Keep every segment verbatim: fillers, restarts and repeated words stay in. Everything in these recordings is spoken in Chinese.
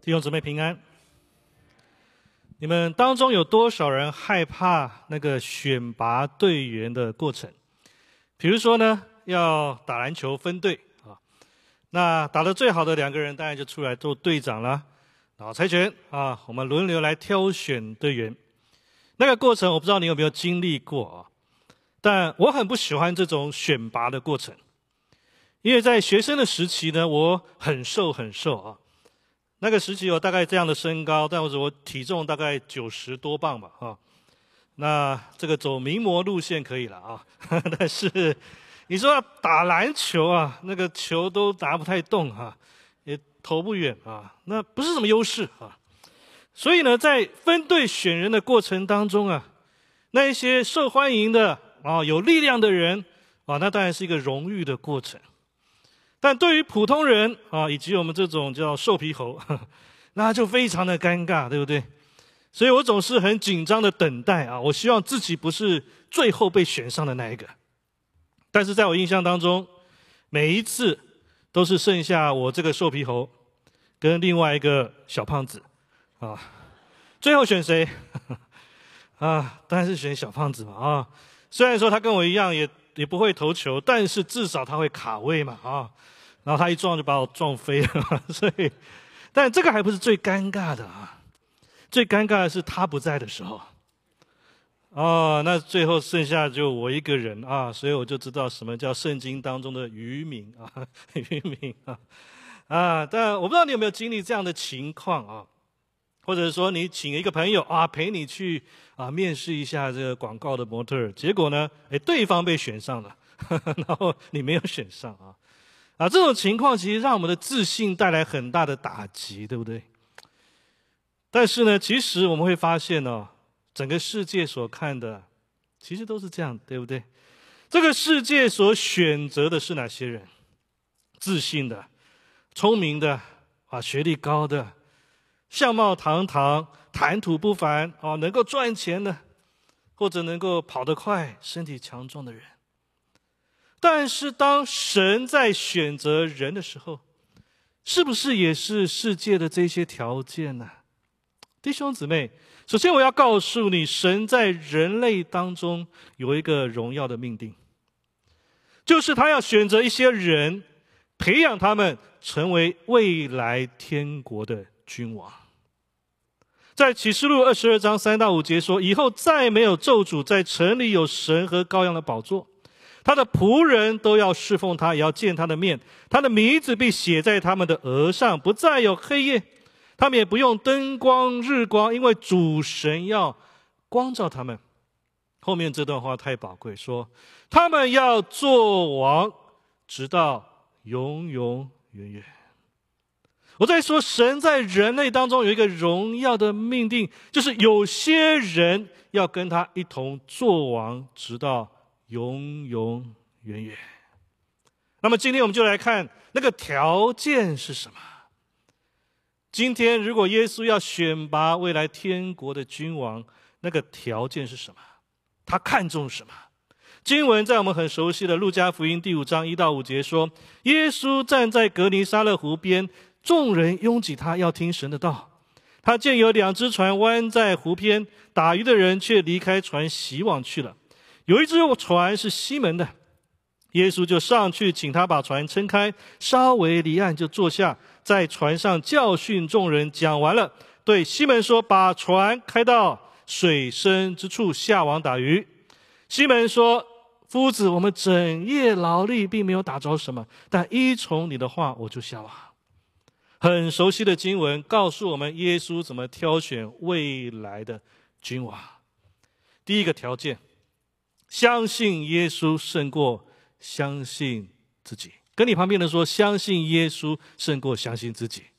弟兄姊妹平安。你们当中有多少人害怕那个选拔队员的过程？比如说呢，要打篮球分队啊，那打得最好的两个人当然就出来做队长了，然后猜拳啊，我们轮流来挑选队员。那个过程我不知道你有没有经历过啊，但我很不喜欢这种选拔的过程，因为在学生的时期呢，我很瘦很瘦啊。那个时期我大概这样的身高，但是我体重大概九十多磅吧，啊，那这个走名模路线可以了啊，但是你说要打篮球啊，那个球都打不太动啊，也投不远啊，那不是什么优势啊。所以呢，在分队选人的过程当中啊，那一些受欢迎的啊、有力量的人啊，那当然是一个荣誉的过程。但对于普通人啊，以及我们这种叫瘦皮猴，呵呵那就非常的尴尬，对不对？所以我总是很紧张的等待啊，我希望自己不是最后被选上的那一个。但是在我印象当中，每一次都是剩下我这个瘦皮猴跟另外一个小胖子啊，最后选谁？啊，当然是选小胖子嘛啊！虽然说他跟我一样也也不会投球，但是至少他会卡位嘛啊！然后他一撞就把我撞飞了，所以，但这个还不是最尴尬的啊！最尴尬的是他不在的时候。哦，那最后剩下就我一个人啊，所以我就知道什么叫圣经当中的渔民啊，渔民啊啊！但我不知道你有没有经历这样的情况啊？或者说你请一个朋友啊陪你去啊面试一下这个广告的模特儿，结果呢，哎，对方被选上了，呵呵然后你没有选上啊。啊，这种情况其实让我们的自信带来很大的打击，对不对？但是呢，其实我们会发现哦，整个世界所看的，其实都是这样，对不对？这个世界所选择的是哪些人？自信的、聪明的、啊学历高的、相貌堂堂、谈吐不凡、啊能够赚钱的，或者能够跑得快、身体强壮的人。但是当神在选择人的时候，是不是也是世界的这些条件呢？弟兄姊妹，首先我要告诉你，神在人类当中有一个荣耀的命定，就是他要选择一些人，培养他们成为未来天国的君王。在启示录二十二章三到五节说，以后再没有咒诅，在城里有神和羔羊的宝座，他的仆人都要侍奉他，也要见他的面，他的名字必写在他们的额上，不再有黑夜，他们也不用灯光日光，因为主神要光照他们。后面这段话太宝贵，说他们要做王，直到永永远远。我在说，神在人类当中有一个荣耀的命定，就是有些人要跟他一同做王，直到永永远远。那么今天我们就来看那个条件是什么。今天如果耶稣要选拔未来天国的君王，那个条件是什么？他看重什么？经文在我们很熟悉的路加福音第五章一到五节说，耶稣站在革尼撒勒湖边，众人拥挤他，要听神的道。他见有两只船弯在湖边，打鱼的人却离开船洗网去了。有一只船是西门的，耶稣就上去请他把船撑开，稍微离岸就坐下，在船上教训众人。讲完了，对西门说，把船开到水深之处下网打鱼。西门说，夫子，我们整夜劳力，并没有打着什么，但依从你的话，我就下网。很熟悉的经文告诉我们，耶稣怎么挑选未来的君王。第一个条件，相信耶稣胜过相信自己。跟你旁边的人说，相信耶稣胜过相信自己。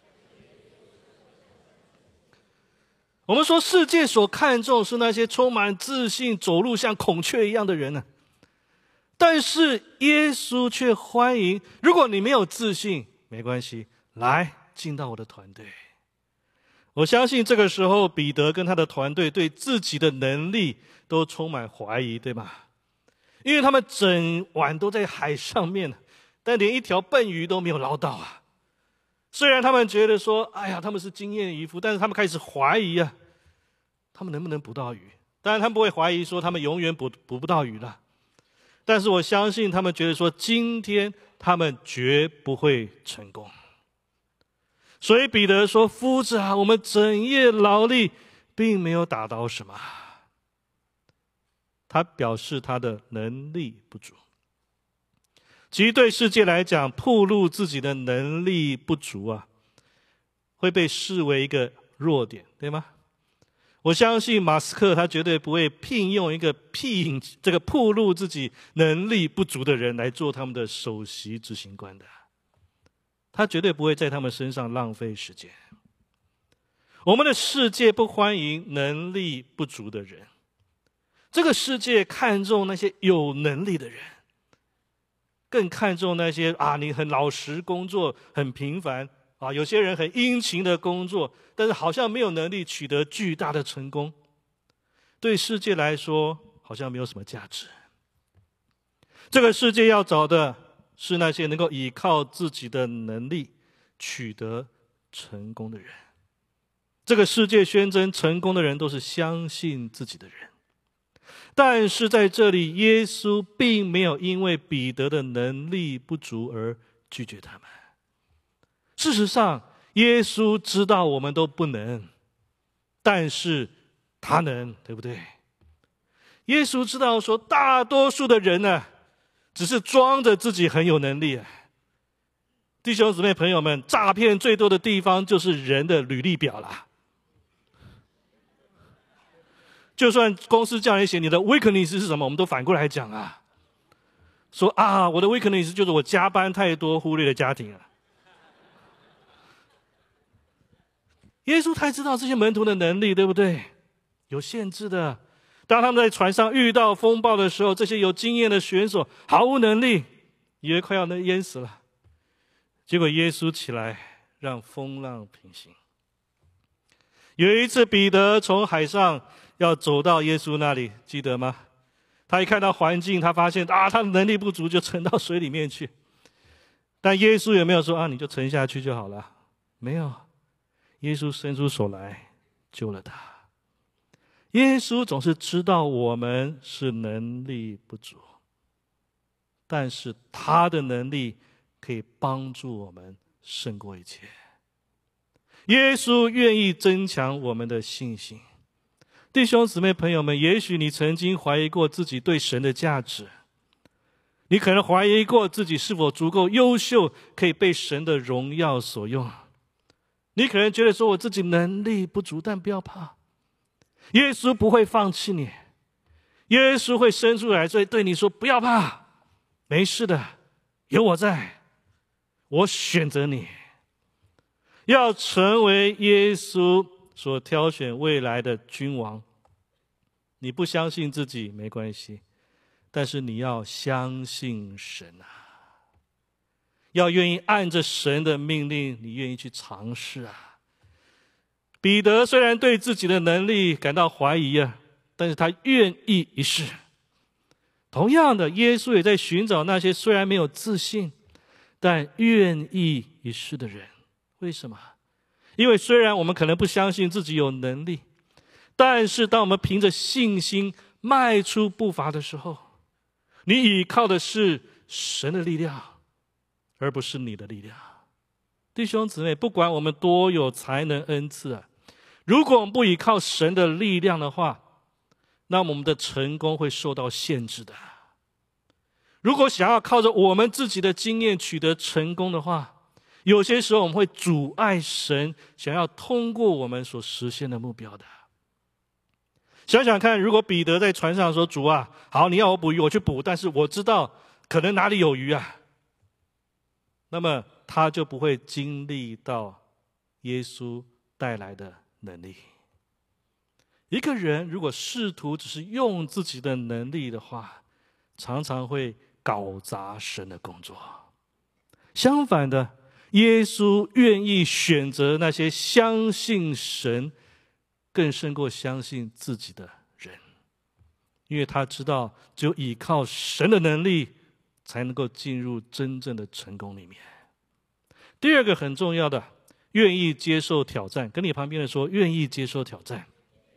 我们说世界所看重是那些充满自信、走路像孔雀一样的人呢、啊，但是耶稣却欢迎，如果你没有自信，没关系，来进到我的团队。我相信这个时候彼得跟他的团队对自己的能力都充满怀疑，对吗？因为他们整晚都在海上面，但连一条笨鱼都没有捞到啊。 虽然他们觉得说，哎呀，他们是经验渔夫，但是他们开始怀疑啊，他们能不能捕到鱼？当然，他们不会怀疑说他们永远捕捕不到鱼了。但是我相信他们觉得说，今天他们绝不会成功。所以彼得说：“夫子啊，我们整夜劳力，并没有打到什么。”他表示他的能力不足。其实对世界来讲，暴露自己的能力不足啊，会被视为一个弱点，对吗？我相信马斯克他绝对不会聘用一个聘这个暴露自己能力不足的人来做他们的首席执行官的，他绝对不会在他们身上浪费时间。我们的世界不欢迎能力不足的人，这个世界看重那些有能力的人，更看重那些啊，你很老实工作，很平凡啊，有些人很殷勤的工作，但是好像没有能力取得巨大的成功，对世界来说好像没有什么价值。这个世界要找的是那些能够依靠自己的能力取得成功的人。这个世界宣称成功的人都是相信自己的人，但是在这里，耶稣并没有因为彼得的能力不足而拒绝他们。事实上，耶稣知道我们都不能，但是他能，对不对？耶稣知道说，大多数的人呢，只是装着自己很有能力。弟兄姊妹朋友们，诈骗最多的地方就是人的履历表啦。就算公司叫你写你的 weakness 是什么，我们都反过来讲啊，说啊，我的 weakness 就是我加班太多，忽略了家庭啊。耶稣太知道这些门徒的能力，对不对？有限制的。当他们在船上遇到风暴的时候，这些有经验的选手毫无能力，以为快要能淹死了。结果耶稣起来，让风浪平息。有一次，彼得从海上要走到耶稣那里，记得吗？他一看到环境，他发现啊，他的能力不足，就沉到水里面去。但耶稣有没有说啊，你就沉下去就好了？没有，耶稣伸出手来救了他。耶稣总是知道我们是能力不足，但是他的能力可以帮助我们胜过一切。耶稣愿意增强我们的信心。弟兄姊妹朋友们，也许你曾经怀疑过自己对神的价值，你可能怀疑过自己是否足够优秀，可以被神的荣耀所用。你可能觉得说，我自己能力不足，但不要怕，耶稣不会放弃你，耶稣会伸出来，所以对你说，不要怕，没事的，有我在，我选择你。要成为耶稣所挑选未来的君王，你不相信自己没关系，但是你要相信神啊，要愿意按着神的命令，你愿意去尝试啊。彼得虽然对自己的能力感到怀疑啊，但是他愿意一试。同样的，耶稣也在寻找那些虽然没有自信，但愿意一试的人。为什么？因为虽然我们可能不相信自己有能力，但是当我们凭着信心迈出步伐的时候，你依靠的是神的力量，而不是你的力量。弟兄姊妹，不管我们多有才能恩赐啊，如果我们不依靠神的力量的话，那我们的成功会受到限制的。如果想要靠着我们自己的经验取得成功的话，有些时候我们会阻碍神想要通过我们所实现的目标的。想想看，如果彼得在船上说，主啊，好，你要我捕鱼，我去捕，但是我知道可能哪里有鱼啊，那么他就不会经历到耶稣带来的能力。一个人如果试图只是用自己的能力的话，常常会搞砸神的工作。相反的，耶稣愿意选择那些相信神更胜过相信自己的人，因为他知道只有依靠神的能力才能够进入真正的成功里面。 第二个很重要的，愿意接受挑战。跟你旁边的说，愿意接受挑战。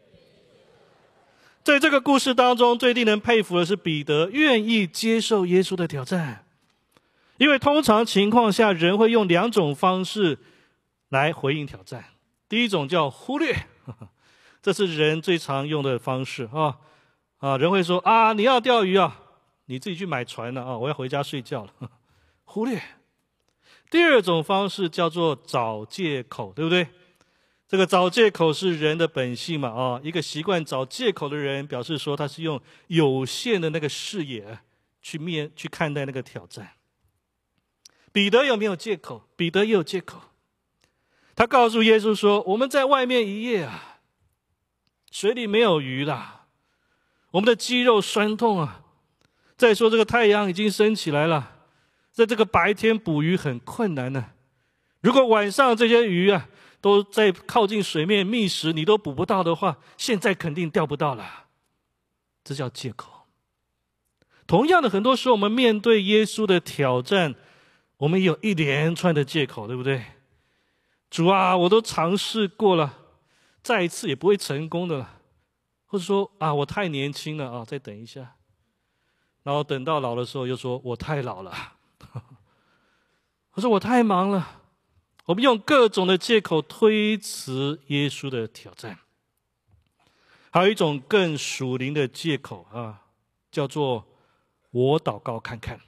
在这个故事当中，最令人佩服的是彼得愿意接受耶稣的挑战。因为通常情况下，人会用两种方式来回应挑战。第一种叫忽略，这是人最常用的方式啊啊！人会说啊，你要钓鱼啊，你自己去买船了啊，我要回家睡觉了。忽略。第二种方式叫做找借口，对不对？这个找借口是人的本性嘛啊！一个习惯找借口的人，表示说他是用有限的那个视野去面去看待那个挑战。彼得有没有借口？彼得也有借口。他告诉耶稣说：“我们在外面一夜啊，水里没有鱼啦，我们的肌肉酸痛啊。再说这个太阳已经升起来了，在这个白天捕鱼很困难呢、啊。如果晚上这些鱼啊都在靠近水面觅食，你都捕不到的话，现在肯定钓不到了。”这叫借口。同样的，很多时候我们面对耶稣的挑战，我们也有一连串的借口，对不对？主啊，我都尝试过了，再一次也不会成功的了。或者说啊，我太年轻了啊，再等一下。然后等到老的时候又说我太老了。我说我太忙了。我们用各种的借口推辞耶稣的挑战。还有一种更属灵的借口啊，叫做我祷告看看。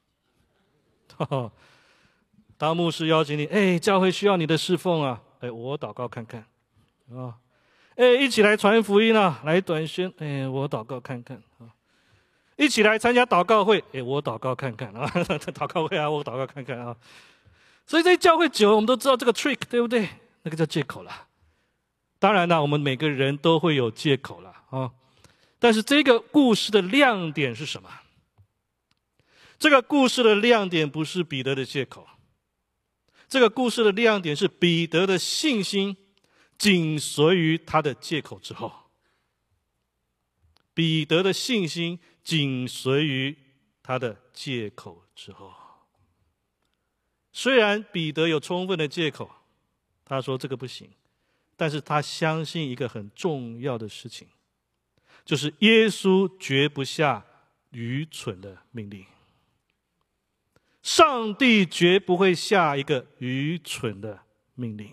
当牧师邀请你，哎，教会需要你的侍奉啊，哎，我祷告看看啊，哎，一起来传福音啊，来短宣，哎，我祷告看看啊，一起来参加祷告会，哎，我祷告看看啊，祷告会啊，我祷告看看啊。所以在教会久了，我们都知道这个 trick， 对不对？那个叫借口啦。当然啦，我们每个人都会有借口啦啊。但是这个故事的亮点是什么？这个故事的亮点不是彼得的借口。这个故事的亮点是彼得的信心紧随于他的借口之后。彼得的信心紧随于他的借口之后。虽然彼得有充分的借口，他说这个不行，但是他相信一个很重要的事情，就是耶稣绝不下愚蠢的命令。上帝绝不会下一个愚蠢的命令。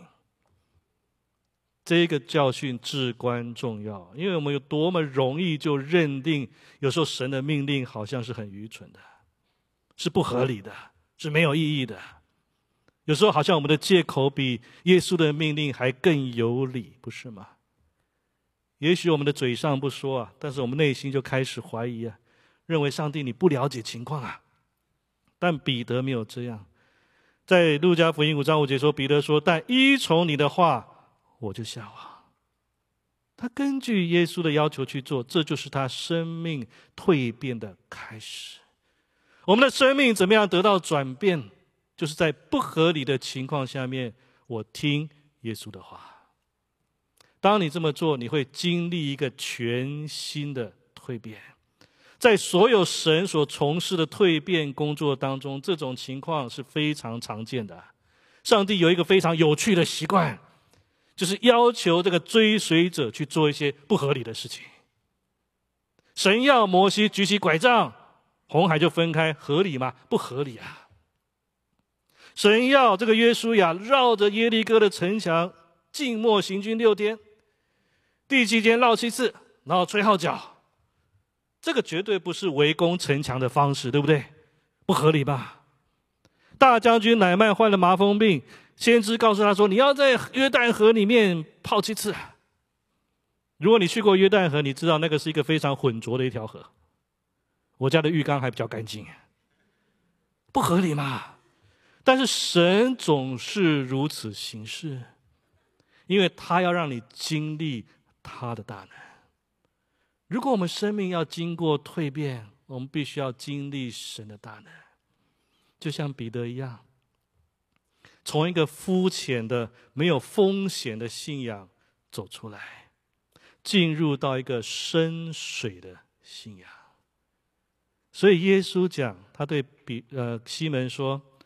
这个教训至关重要，因为我们有多么容易就认定，有时候神的命令好像是很愚蠢的，是不合理的，是没有意义的。有时候好像我们的借口比耶稣的命令还更有理，不是吗？也许我们的嘴上不说啊，但是我们内心就开始怀疑啊，认为上帝你不了解情况啊。但彼得没有这样，在路加福音五章五节说，彼得说：“但依从你的话，我就下网。”他根据耶稣的要求去做，这就是他生命蜕变的开始。我们的生命怎么样得到转变？就是在不合理的情况下面，我听耶稣的话。当你这么做，你会经历一个全新的蜕变。在所有神所从事的蜕变工作当中，这种情况是非常常见的。上帝有一个非常有趣的习惯，就是要求这个追随者去做一些不合理的事情。神要摩西举起拐杖，红海就分开，合理吗？不合理啊。神要这个约书亚绕着耶利哥的城墙静默行军六天，第七天绕七次，然后吹号角。这个绝对不是围攻城墙的方式，对不对？不合理吧？大将军乃縵患了麻风病，先知告诉他说，你要在约旦河里面泡七次。如果你去过约旦河，你知道那个是一个非常浑浊的一条河。我家的浴缸还比较干净，不合理嘛？但是神总是如此行事，因为他要让你经历他的大能。如果我们生命要经过蜕变，我们必须要经历神的大能，就像彼得一样，从一个肤浅的没有风险的信仰走出来，进入到一个深水的信仰。所以耶稣讲，他对彼呃西门说，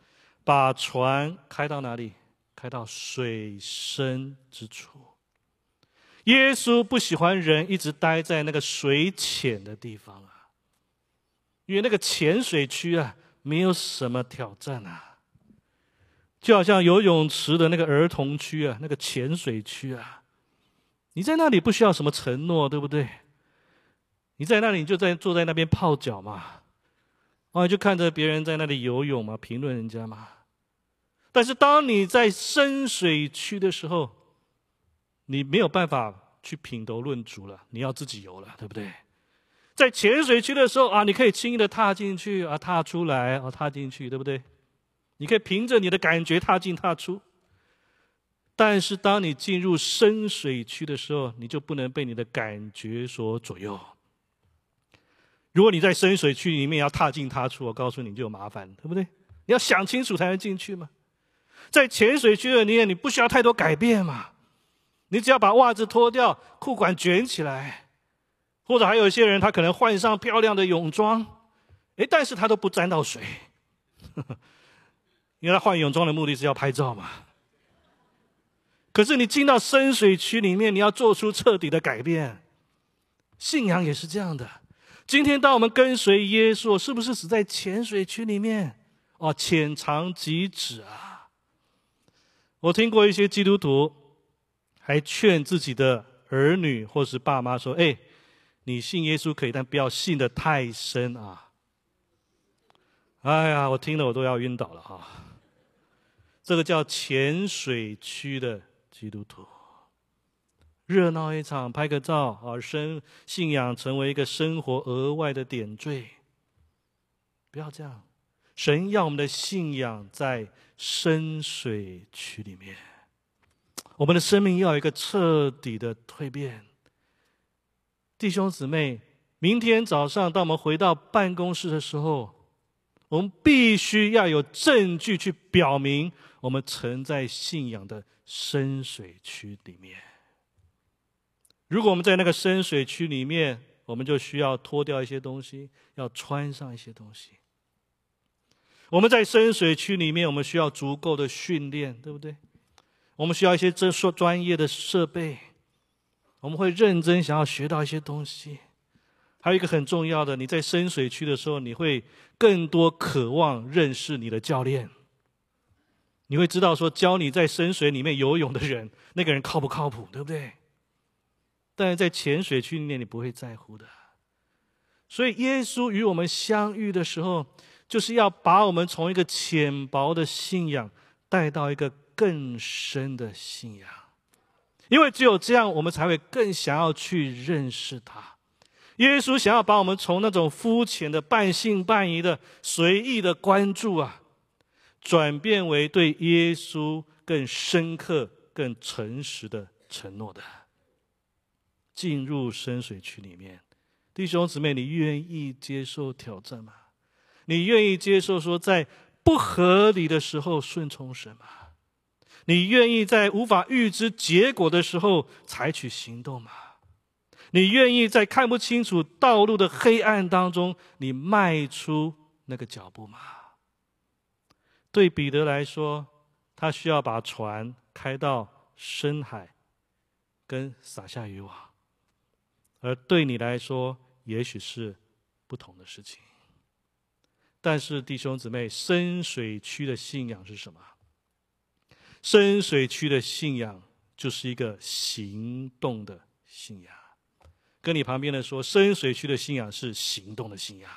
把船开到哪里？开到水深之处。耶稣不喜欢人一直待在那个水浅的地方啊，因为那个浅水区啊，没有什么挑战啊。就好像游泳池的那个儿童区啊，那个浅水区啊，你在那里不需要什么承诺，对不对？你在那里你就在坐在那边泡脚嘛，啊，就看着别人在那里游泳嘛，评论人家嘛。但是当你在深水区的时候，你没有办法去品头论足了，你要自己游了，对不对？在浅水区的时候啊，你可以轻易的踏进去啊，踏出来啊，踏进去，对不对？你可以凭着你的感觉踏进踏出。但是当你进入深水区的时候，你就不能被你的感觉所左右。如果你在深水区里面要踏进踏出，我告诉你就有麻烦，对不对？你要想清楚才能进去嘛。在浅水区的里面，你不需要太多改变嘛，你只要把袜子脱掉，裤管卷起来，或者还有一些人他可能换上漂亮的泳装，诶，但是他都不沾到水，因为他换泳装的目的是要拍照嘛。可是你进到深水区里面，你要做出彻底的改变。信仰也是这样的。今天当我们跟随耶稣，是不是只在浅水区里面？哦，浅尝即止啊！我听过一些基督徒还劝自己的儿女或是爸妈说：“哎，你信耶稣可以，但不要信得太深啊！”哎呀，我听了我都要晕倒了啊！这个叫浅水区的基督徒，热闹一场，拍个照，而生信仰成为一个生活额外的点缀。不要这样，神要我们的信仰在深水区里面，我们的生命要有一个彻底的蜕变。弟兄姊妹，明天早上当我们回到办公室的时候，我们必须要有证据去表明我们曾在信仰的深水区里面。如果我们在那个深水区里面，我们就需要脱掉一些东西，要穿上一些东西。我们在深水区里面，我们需要足够的训练，对不对？我们需要一些这说专业的设备，我们会认真想要学到一些东西。还有一个很重要的，你在深水区的时候，你会更多渴望认识你的教练。你会知道说，教你在深水里面游泳的人，那个人靠不靠谱，对不对？但是在浅水区里面，你不会在乎的。所以耶稣与我们相遇的时候，就是要把我们从一个浅薄的信仰带到一个更深的信仰，因为只有这样，我们才会更想要去认识他。耶稣想要把我们从那种肤浅的半信半疑的随意的关注啊，转变为对耶稣更深刻、更诚实的承诺的。进入深水区里面，弟兄姊妹，你愿意接受挑战吗？你愿意接受说，在不合理的时候顺从神吗？你愿意在无法预知结果的时候采取行动吗？你愿意在看不清楚道路的黑暗当中，你迈出那个脚步吗？对彼得来说，他需要把船开到深海，跟撒下渔网；而对你来说，也许是不同的事情。但是弟兄姊妹，深水区的信仰是什么？深水区的信仰就是一个行动的信仰。跟你旁边的说，深水区的信仰是行动的信仰，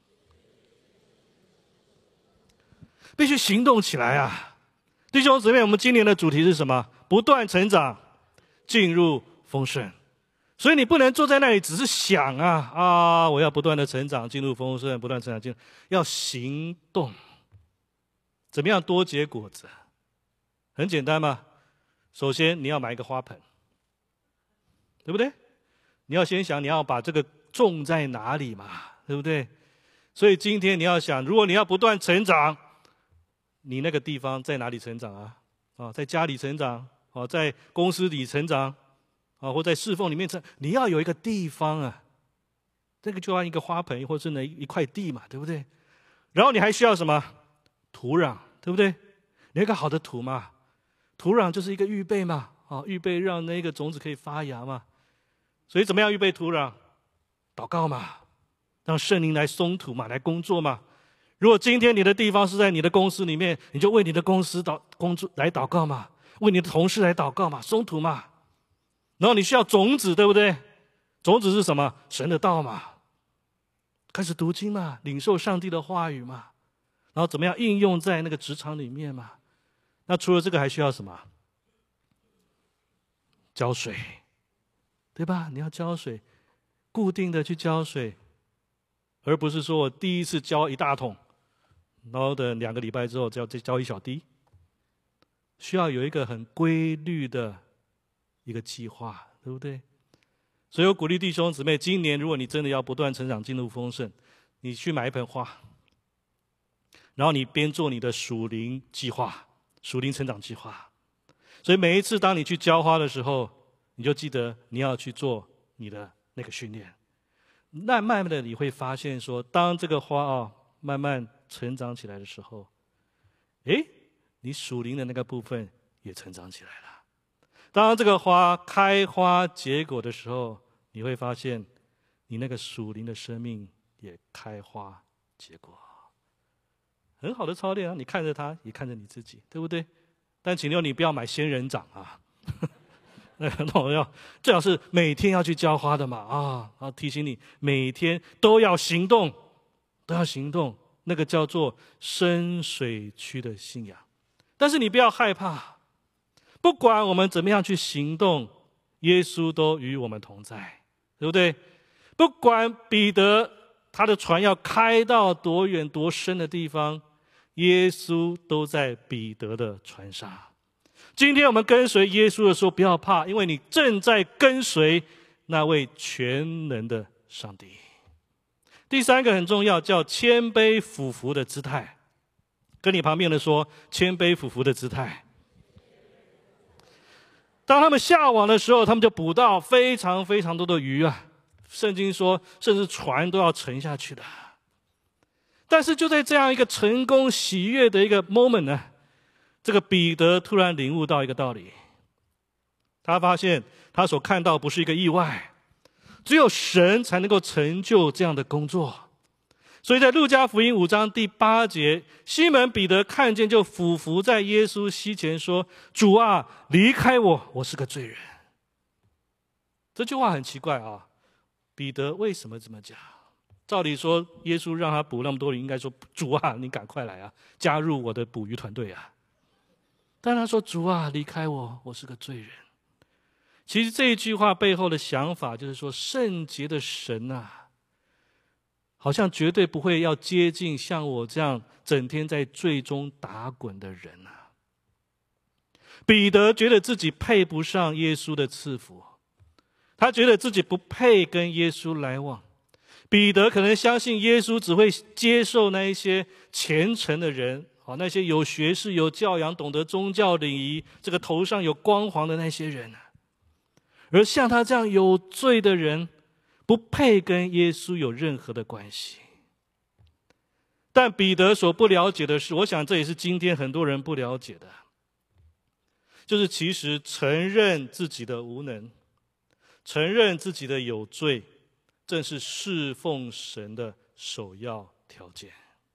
必须行动起来啊！弟兄姊妹，我们今年的主题是什么？不断成长，进入丰盛。所以你不能坐在那里只是想啊啊！我要不断的成长，进入丰盛，不断成长，进入，要行动。怎么样多结果子？很简单嘛。首先你要买一个花盆，对不对？你要先想你要把这个种在哪里嘛，对不对？所以今天你要想，如果你要不断成长，你那个地方在哪里成长啊？啊，在家里成长，啊，在公司里成长。啊，或在侍奉里面，你要有一个地方啊，这个就按一个花盆，或是呢一块地嘛，对不对？然后你还需要什么？土壤， 对不对？你有一个好的土嘛，土壤就是一个预备嘛，啊，预备让那个种子可以发芽嘛。所以怎么样预备土壤？祷告嘛，让圣灵来松土嘛，来工作嘛。如果今天你的地方是在你的公司里面，你就为你的公司祷工作来祷告嘛，为你的同事来祷告嘛，松土嘛。然后你需要种子，对不对？种子是什么？神的道嘛。开始读经嘛，领受上帝的话语嘛，然后怎么样应用在那个职场里面嘛。那除了这个还需要什么？浇水，对吧？你要浇水，固定的去浇水，而不是说我第一次浇一大桶，然后等两个礼拜之后再浇一小滴。需要有一个很规律的一个计划，对不对？所以我鼓励弟兄姊妹，今年如果你真的要不断成长进入丰盛，你去买一盆花，然后你边做你的属灵计划，属灵成长计划。所以每一次当你去浇花的时候，你就记得你要去做你的那个训练。那慢慢的你会发现说，当这个花啊慢慢成长起来的时候，诶，你属灵的那个部分也成长起来了。当这个花开花结果的时候，你会发现你那个属灵的生命也开花结果。很好的操练啊，你看着它也看着你自己，对不对？但请求你不要买仙人掌啊，那我要最好是每天要去浇花的嘛啊！然后提醒你每天都要行动，都要行动，那个叫做深水区的信仰。但是你不要害怕，不管我们怎么样去行动，耶稣都与我们同在，对不对？不管彼得他的船要开到多远多深的地方，耶稣都在彼得的船上。今天我们跟随耶稣的时候，不要怕，因为你正在跟随那位全能的上帝。第三个很重要，叫谦卑俯伏的姿态。跟你旁边的说，谦卑俯伏的姿态。当他们下网的时候，他们就捕到非常非常多的鱼啊，圣经说甚至船都要沉下去的。但是就在这样一个成功喜悦的一个 moment 呢，这个彼得突然领悟到一个道理，他发现他所看到不是一个意外，只有神才能够成就这样的工作。所以在路加福音五章第八节，西门彼得看见就俯伏在耶稣膝前说，主啊，离开我，我是个罪人。这句话很奇怪啊，彼得为什么这么讲？照理说耶稣让他捕那么多人，应该说，主啊，你赶快来啊，加入我的捕鱼团队啊。但他说，主啊，离开我，我是个罪人。其实这一句话背后的想法就是说，圣洁的神啊，好像绝对不会要接近像我这样整天在罪中打滚的人啊。彼得觉得自己配不上耶稣的赐福，他觉得自己不配跟耶稣来往。彼得可能相信耶稣只会接受那一些虔诚的人，那些有学识、有教养、懂得宗教礼仪、这个头上有光环的那些人，而像他这样有罪的人，不配跟耶稣有任何的关系。但彼得所不了解的是，我想这也是今天很多人不了解的，就是其实承认自己的无能，承认自己的有罪，正是侍奉神的首要条件。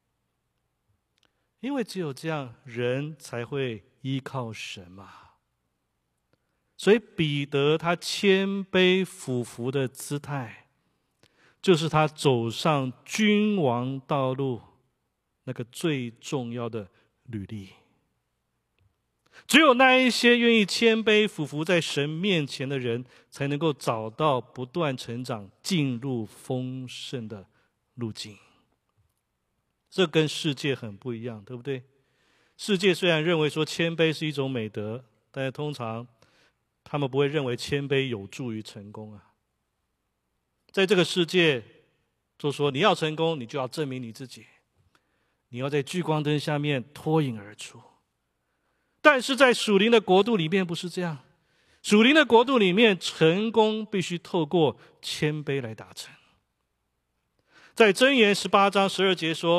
因为只有这样，人才会依靠神嘛。所以彼得他谦卑俯伏的姿态，就是他走上君王道路那个最重要的履历。只有那一些愿意谦卑俯伏在神面前的人，才能够找到不断成长、进入丰盛的路径。这跟世界很不一样，对不对？世界虽然认为说谦卑是一种美德，但是通常他们不会认为谦卑有助于成功啊。在这个世界，就说你要成功，你就要证明你自己，你要在聚光灯下面脱颖而出。但是在属灵的国度里面不是这样，属灵的国度里面，成功必须透过谦卑来达成。在箴言十八章十二节说，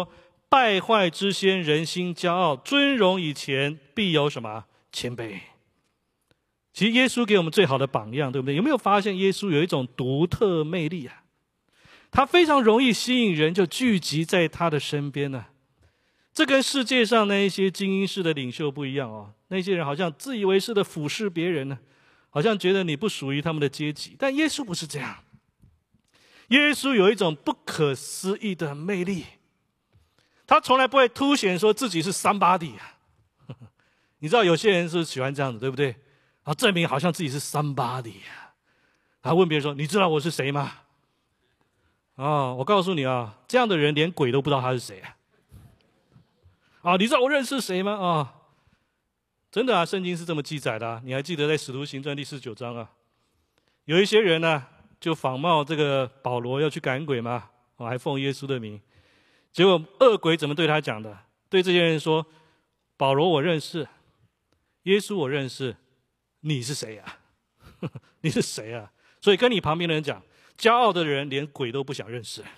败坏之先，人心骄傲，尊荣以前，必有什么？谦卑。其实耶稣给我们最好的榜样，对不对？有没有发现耶稣有一种独特魅力啊？他非常容易吸引人，就聚集在他的身边呢、啊。这跟世界上那一些精英式的领袖不一样哦。那些人好像自以为是的俯视别人呢，好像觉得你不属于他们的阶级。但耶稣不是这样，耶稣有一种不可思议的魅力，他从来不会凸显说自己是 somebody 啊。你知道有些人是喜欢这样子，对不对？然后证明好像自己是 somebody 啊。然后问别人说：“你知道我是谁吗？”哦，我告诉你啊，这样的人连鬼都不知道他是谁啊！啊，你知道我认识谁吗？啊、哦，真的啊，圣经是这么记载的、啊。你还记得在使徒行传第四十九章啊，有一些人呢、啊，就仿冒这个保罗要去赶鬼嘛，哦，还奉耶稣的名。结果恶鬼怎么对他讲的？对这些人说：“保罗我认识，耶稣我认识，你是谁啊？你是谁啊？”所以跟你旁边的人讲。骄傲的人连鬼都不想认识。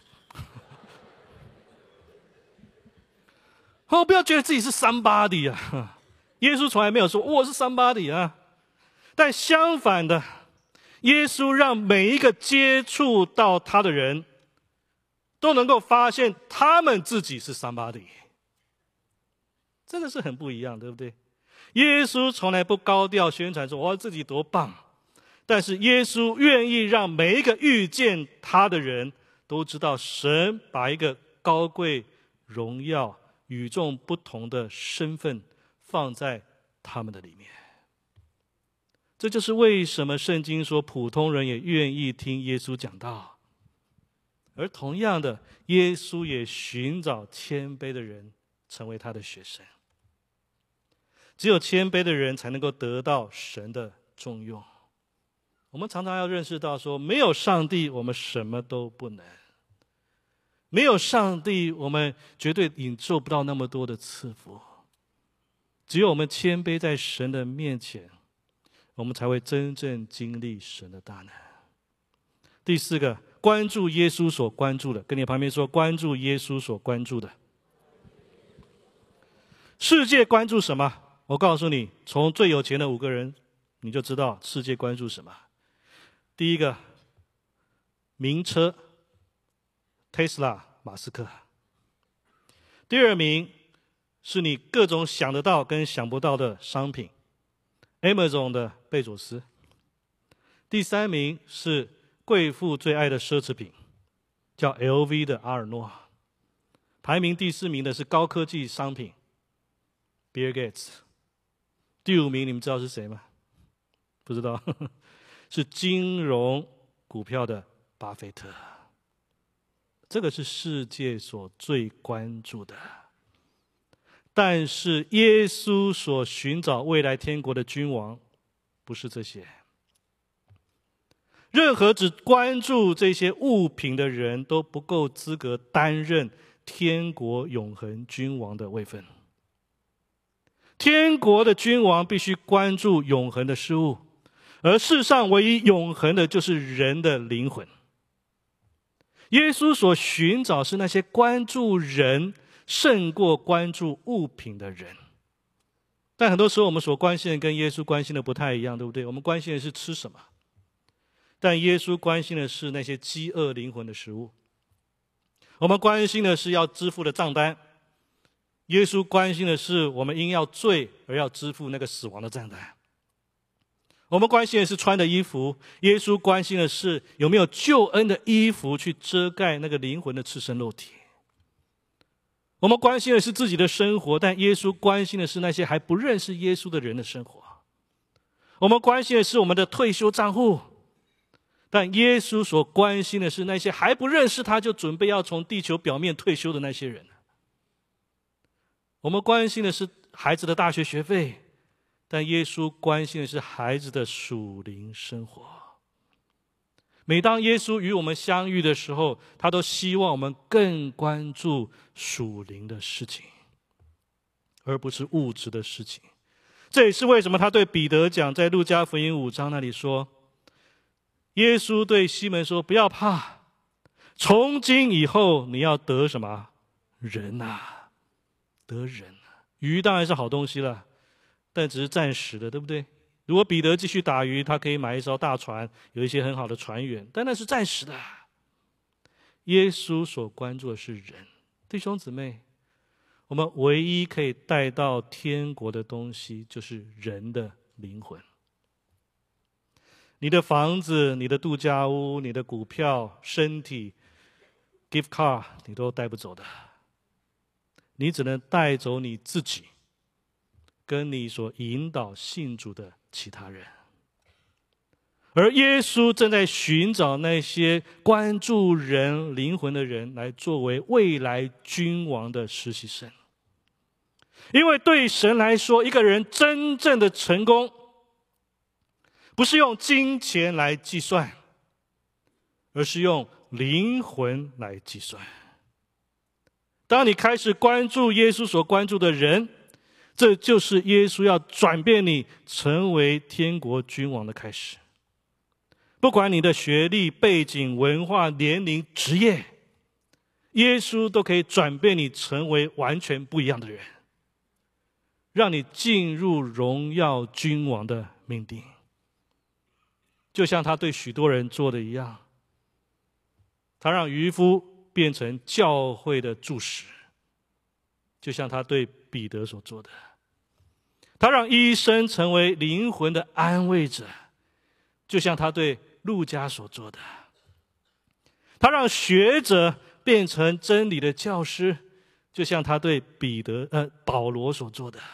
哦，不要觉得自己是 somebody 啊！耶稣从来没有说我是 somebody 啊。但相反的，耶稣让每一个接触到他的人，都能够发现他们自己是 somebody。真的是很不一样，对不对？耶稣从来不高调宣传说我自己多棒。但是耶稣愿意让每一个遇见他的人都知道，神把一个高贵、荣耀、与众不同的身份放在他们的里面。这就是为什么圣经说普通人也愿意听耶稣讲道。而同样的，耶稣也寻找谦卑的人成为他的学生。只有谦卑的人才能够得到神的重用。我们常常要认识到说，没有上帝我们什么都不能，没有上帝我们绝对领受不到那么多的赐福。只有我们谦卑在神的面前，我们才会真正经历神的大能。第四个，关注耶稣所关注的，跟你旁边说，关注耶稣所关注的。世界关注什么？我告诉你，从最有钱的五个人你就知道世界关注什么。第一个，名车 Tesla 马斯克。第二名是你各种想得到跟想不到的商品 Amazon 的贝佐斯。第三名是贵妇最爱的奢侈品，叫 L V 的阿尔诺。排名第四名的是高科技商品 Bill Gates。第五名你们知道是谁吗？不知道。是金融股票的巴菲特。这个是世界所最关注的。但是耶稣所寻找未来天国的君王不是这些。任何只关注这些物品的人都不够资格担任天国永恒君王的位分。天国的君王必须关注永恒的事物，而世上唯一永恒的就是人的灵魂。耶稣所寻找是那些关注人胜过关注物品的人。但很多时候我们所关心的跟耶稣关心的不太一样，对不对？我们关心的是吃什么，但耶稣关心的是那些饥饿灵魂的食物。我们关心的是要支付的账单，耶稣关心的是我们因要罪而要支付那个死亡的账单。我们关心的是穿的衣服，耶稣关心的是有没有救恩的衣服去遮盖那个灵魂的赤身肉体。我们关心的是自己的生活，但耶稣关心的是那些还不认识耶稣的人的生活。我们关心的是我们的退休账户，但耶稣所关心的是那些还不认识他就准备要从地球表面退休的那些人。我们关心的是孩子的大学学费，但耶稣关心的是孩子的属灵生活。每当耶稣与我们相遇的时候，他都希望我们更关注属灵的事情，而不是物质的事情。这也是为什么他对彼得讲，在路加福音五章那里说，耶稣对西门说，不要怕，从今以后你要得什么？人啊。 得人。鱼当然是好东西了，但只是暂时的，对不对？如果彼得继续打鱼，他可以买一艘大船，有一些很好的船员，但那是暂时的。耶稣所关注的是人。弟兄姊妹，我们唯一可以带到天国的东西，就是人的灵魂。你的房子、你的度假屋、你的股票、身体、gift card， 你都带不走的。你只能带走你自己，跟你所引导信主的其他人。而耶稣正在寻找那些关注人灵魂的人，来作为未来君王的实习生。因为对神来说，一个人真正的成功，不是用金钱来计算，而是用灵魂来计算。当你开始关注耶稣所关注的人，这就是耶稣要转变你成为天国君王的开始。不管你的学历、背景、文化、年龄、职业，耶稣都可以转变你成为完全不一样的人，让你进入荣耀君王的命定。就像他对许多人做的一样，他让渔夫变成教会的柱石，就像他对彼得所做的。他让医生成为灵魂的安慰者，就像他对路加所做的。他让学者变成真理的教师，就像他对彼得呃保罗所做的。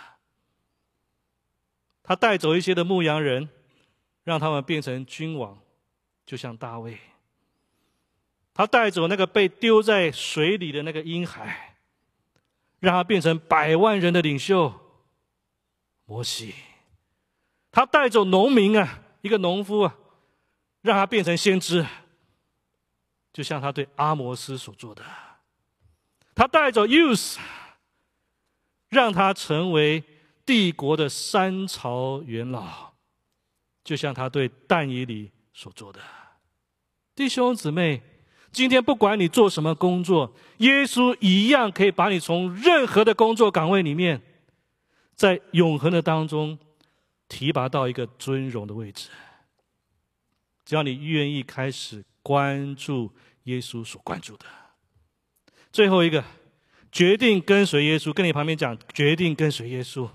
他带走一些的牧羊人，让他们变成君王，就像大卫。他带走那个被丢在水里的那个婴孩，让他变成百万人的领袖，摩西。他带走农民啊，一个农夫啊，让他变成先知，就像他对阿摩斯所做的。他带走 youth， 让他成为帝国的三朝元老，就像他对但以理所做的。弟兄姊妹，今天不管你做什么工作，耶稣一样可以把你从任何的工作岗位里面，在永恒的当中提拔到一个尊荣的位置。只要你愿意开始关注耶稣所关注的。最后一个，决定跟随耶稣。跟你旁边讲，决定跟随耶稣。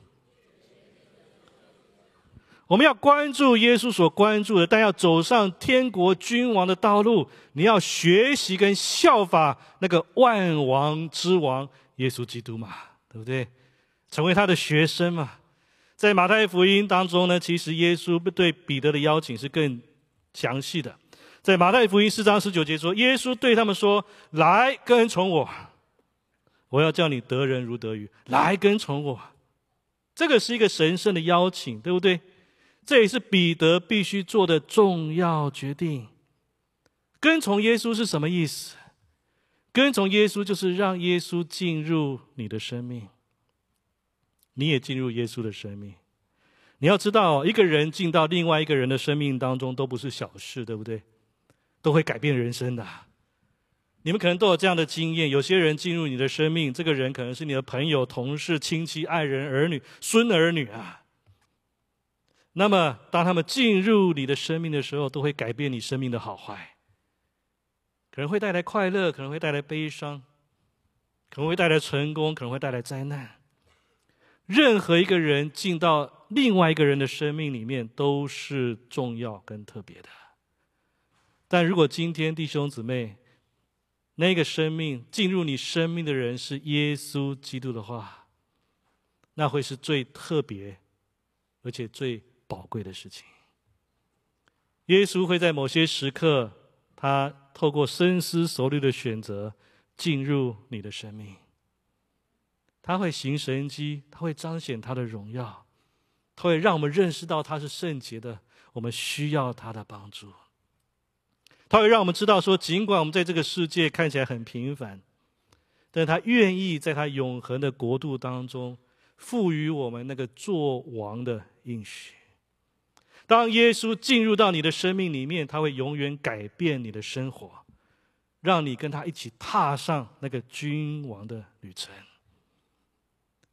我们要关注耶稣所关注的，但要走上天国君王的道路，你要学习跟效法那个万王之王耶稣基督嘛，对不对？成为他的学生嘛。在马太福音当中呢，其实耶稣对彼得的邀请是更详细的。在马太福音四章十九节说，耶稣对他们说，来跟从我，我要叫你得人如得鱼。来跟从我，这个是一个神圣的邀请，对不对？这也是彼得必须做的重要决定。跟从耶稣是什么意思？跟从耶稣就是让耶稣进入你的生命，你也进入耶稣的生命。你要知道，一个人进到另外一个人的生命当中都不是小事，对不对？都会改变人生的。你们可能都有这样的经验，有些人进入你的生命，这个人可能是你的朋友、同事、亲戚、爱人、儿女、孙儿女啊。那么当他们进入你的生命的时候，都会改变你生命的好坏，可能会带来快乐，可能会带来悲伤，可能会带来成功，可能会带来灾难。任何一个人进到另外一个人的生命里面都是重要跟特别的。但如果今天弟兄姊妹，那个生命进入你生命的人是耶稣基督的话，那会是最特别而且最宝贵的事情。耶稣会在某些时刻，他透过深思熟虑的选择进入你的生命。他会行神迹，他会彰显他的荣耀，他会让我们认识到他是圣洁的，我们需要他的帮助。他会让我们知道说，尽管我们在这个世界看起来很平凡，但他愿意在他永恒的国度当中赋予我们那个做王的应许。当耶稣进入到你的生命里面，他会永远改变你的生活，让你跟他一起踏上那个君王的旅程。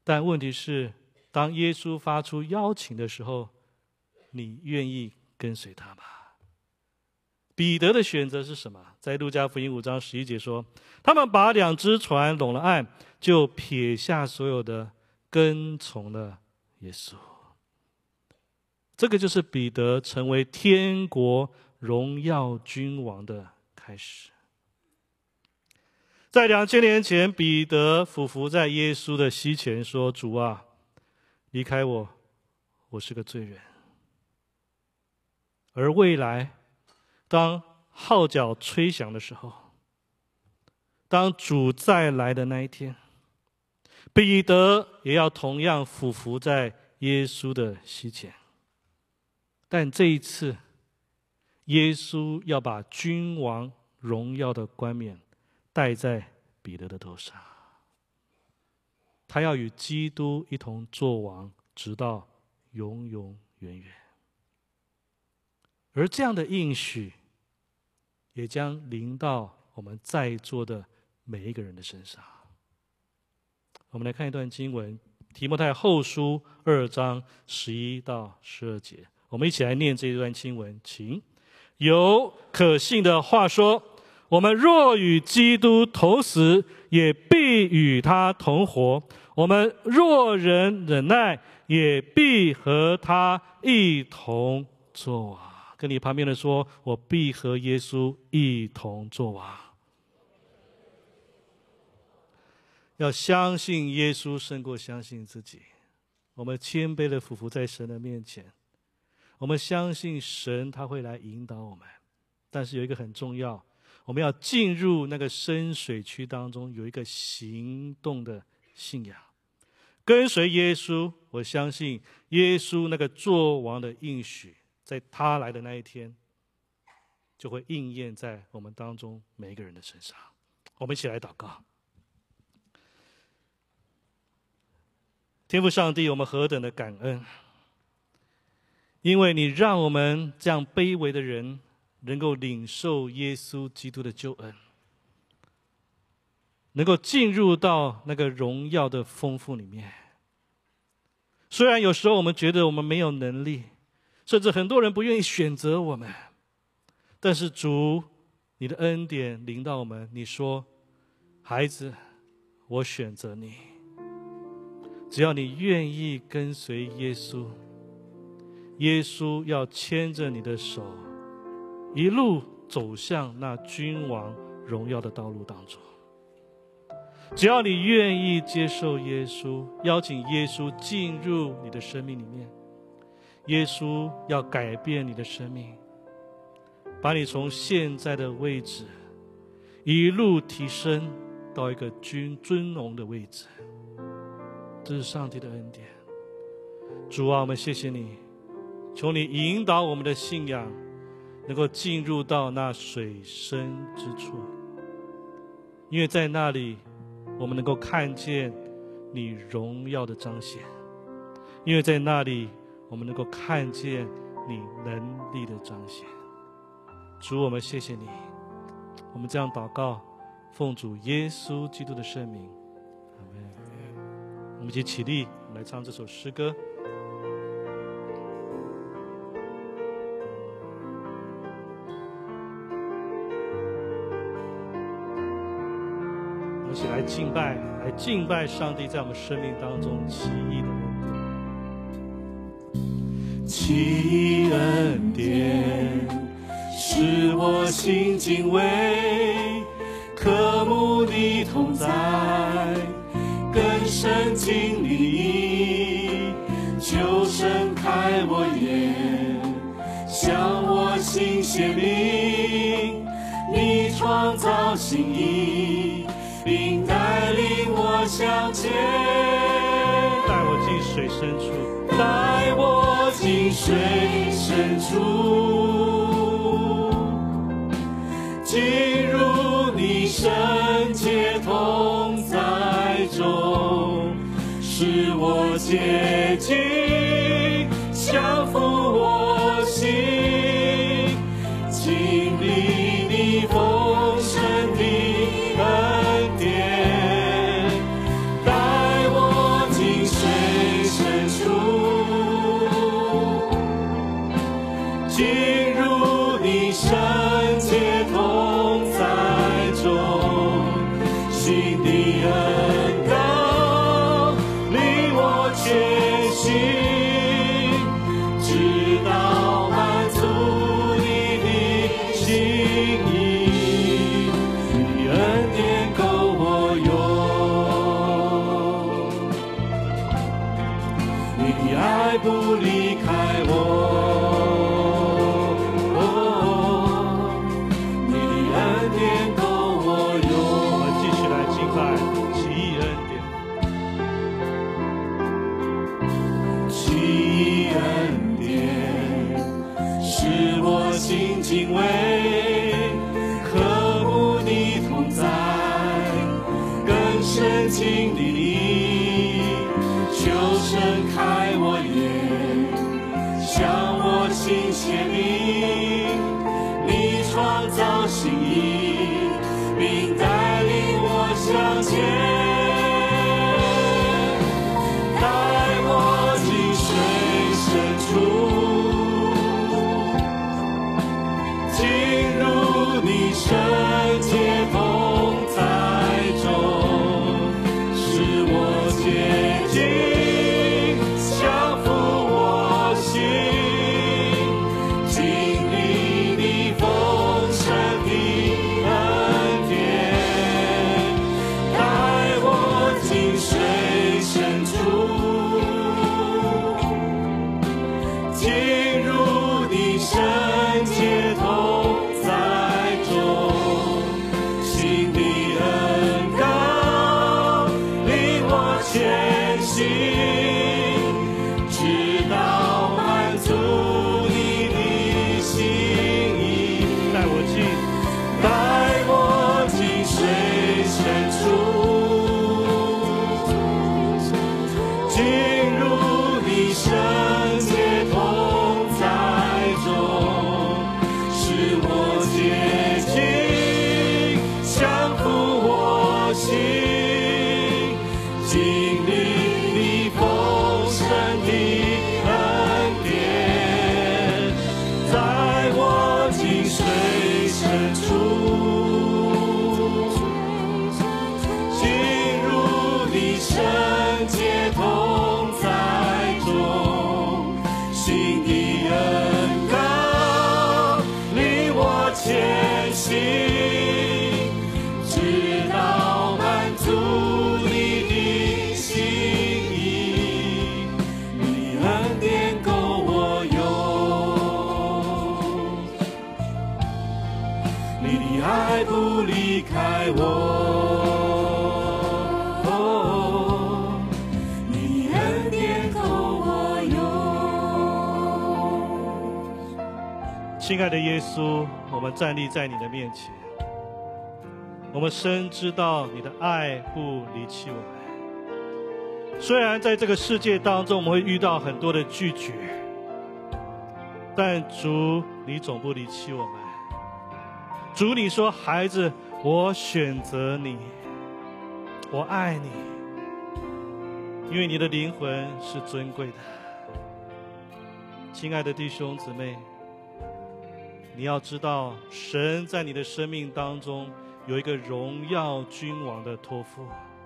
但问题是，当耶稣发出邀请的时候，你愿意跟随他吗？彼得的选择是什么？在路加福音五章十一节说，他们把两只船拢了岸，就撇下所有的，跟从了耶稣。这个就是彼得成为天国荣耀君王的开始。在两千年前，彼得俯伏在耶稣的膝前说：“主啊，离开我，我是个罪人。”而未来，当号角吹响的时候，当主再来的那一天，彼得也要同样俯伏在耶稣的膝前。但这一次，耶稣要把君王荣耀的冠冕戴在彼得的头上，他要与基督一同作王，直到永永远远。而这样的应许，也将临到我们在座的每一个人的身上。我们来看一段经文，提摩太后书二章十一到十二节。我们一起来念这一段经文，请。有可信的话说，我们若与基督同死，也必与他同活；我们若忍忍耐，也必和他一同作王。跟你旁边的说，我必和耶稣一同作王。要相信耶稣胜过相信自己。我们谦卑的俯伏在神的面前，我们相信神他会来引导我们。但是有一个很重要，我们要进入那个深水区当中，有一个行动的信仰，跟随耶稣。我相信耶稣那个作王的应许，在他来的那一天，就会应验在我们当中每一个人的身上。我们一起来祷告。天父上帝，我们何等的感恩，因为你让我们这样卑微的人能够领受耶稣基督的救恩，能够进入到那个荣耀的丰富里面。虽然有时候我们觉得我们没有能力，甚至很多人不愿意选择我们，但是主，你的恩典临到我们，你说，孩子，我选择你。只要你愿意跟随耶稣，耶稣要牵着你的手，一路走向那君王荣耀的道路当中。只要你愿意接受耶稣，邀请耶稣进入你的生命里面，耶稣要改变你的生命，把你从现在的位置一路提升到一个君尊荣的位置。这是上帝的恩典。主啊，我们谢谢你，求你引导我们的信仰能够进入到那水深之处，因为在那里我们能够看见你荣耀的彰显，因为在那里我们能够看见你能力的彰显。主，我们谢谢你，我们这样祷告，奉主耶稣基督的圣名，阿们。我们一起起立，我们来唱这首诗歌。我们一起来敬拜，来敬拜上帝在我们生命当中奇异的恩典。奇异恩典使我心敬畏，渴慕你同在，更深经历你，就伸开我眼，向我心显明你创造心意，并带领我向前。带我进水深处，带我进水深处，进入你圣洁同在中，使我洁净，降服我心，经历你丰盛的恩典，带我进慰，渴慕你同在，更深经历你，求盛开我眼，向我倾斜你，你创造心意，并带领我向前。圣洁同在中，使我洁净，降服我心，经历你丰盛的恩典，带我进水深处，进入你圣洁同前行，直到满足你的心意。带我进，带我进水深处，进入你圣洁同在中，使我洁净，降服我心。经历你丰盛的恩典，在我进水深处，进入你圣洁同在中，新的恩膏领我前行，直到满足。爱不离开我，哦，你恩典够我用。 亲爱的耶稣，我们站立在你的面前，我们深知道你的爱不离弃我们。虽然在这个世界当中，我们会遇到很多的拒绝，但主，你总不离弃我们。主，你说，孩子，我选择你，我爱你，因为你的灵魂是尊贵的。亲爱的弟兄姊妹，你要知道，神在你的生命当中有一个荣耀君王的托付。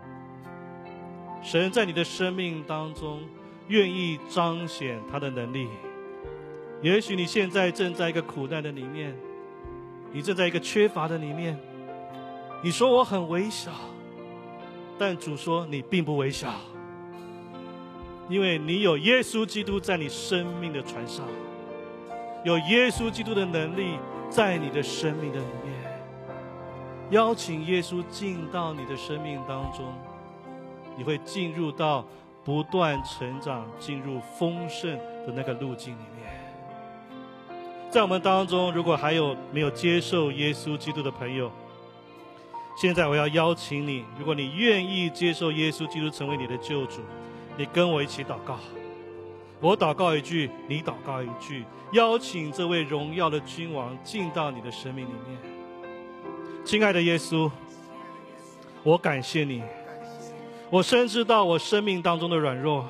神在你的生命当中愿意彰显他的能力。也许你现在正在一个苦难的里面，你正在一个缺乏的里面，你说我很微小，但主说你并不微小，因为你有耶稣基督在你生命的船上，有耶稣基督的能力在你的生命的里面。邀请耶稣进到你的生命当中，你会进入到不断成长，进入丰盛的那个路径里面。在我们当中，如果还有没有接受耶稣基督的朋友，现在我要邀请你，如果你愿意接受耶稣基督成为你的救主，你跟我一起祷告。我祷告一句，你祷告一句，邀请这位荣耀的君王进到你的生命里面。亲爱的耶稣，我感谢你，我深知道我生命当中的软弱，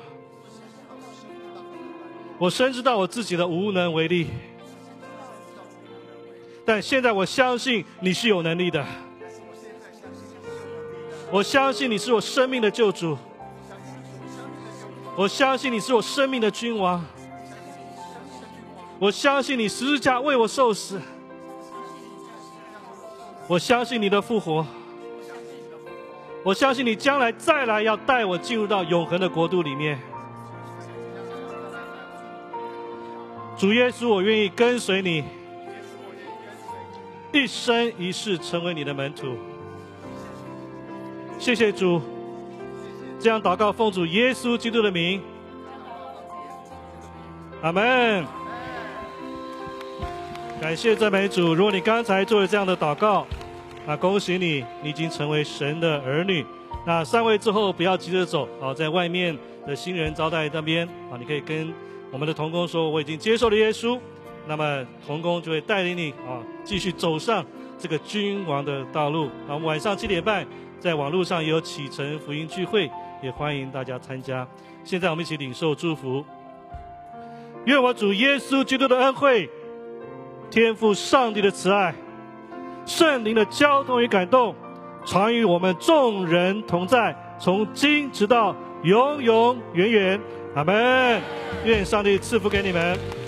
我深知道我自己的无能为力，但现在我相信你是有能力的，我相信你是我生命的救主，我相信你是我生命的君王，我相信你十字架为我受死，我相信你的复活，我相信你将来再来要带我进入到永恒的国度里面。主耶稣，我愿意跟随你，一生一世成为你的门徒。谢谢主，这样祷告奉主耶稣基督的名，阿们。 感谢赞美主。如果你刚才做了这样的祷告，啊，恭喜你，你已经成为神的儿女。那散会之后不要急着走啊，在外面的新人招待那边啊，你可以跟我们的同工说我已经接受了耶稣，那么同工就会带领你啊继续走上这个君王的道路。啊，我们晚上七点半在网络上也有启程福音聚会，也欢迎大家参加。现在我们一起领受祝福。愿我主耶稣基督的恩惠、天父上帝的慈爱、圣灵的交通与感动，常与我们众人同在，从今直到永永远远。阿们。愿上帝赐福给你们。